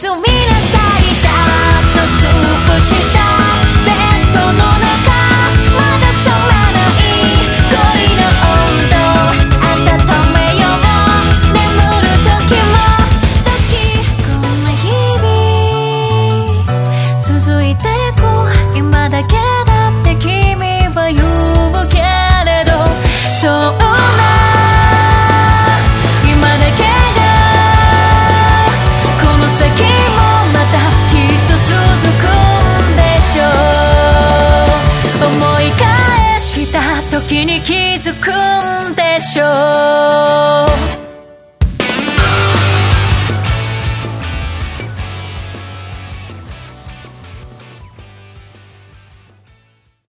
みなさいだと潰したベッドの中まだ冷めない恋の温度温めよう眠る時も時こんな日々続いてく今だけだって君は言うけれどそんな今だけがこの先もまたきっと続くんでしょう思い返した時に気づくんでしょう